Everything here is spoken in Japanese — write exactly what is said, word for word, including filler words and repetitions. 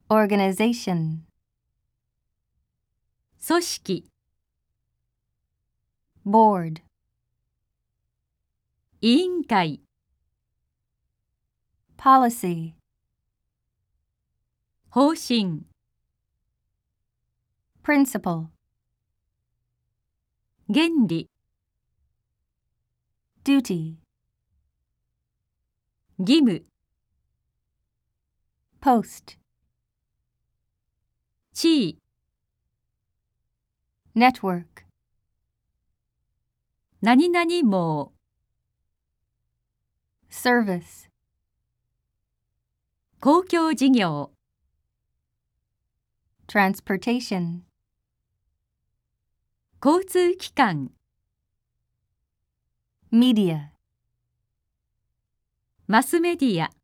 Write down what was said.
organization, 組織、 board, 委員会、 policy, 方針、 principle, 原理、 duty, 義務、 post, 地位、 network, 何々網、 service, 公共事業、 transportation, 交通機関、 media. マスメディア。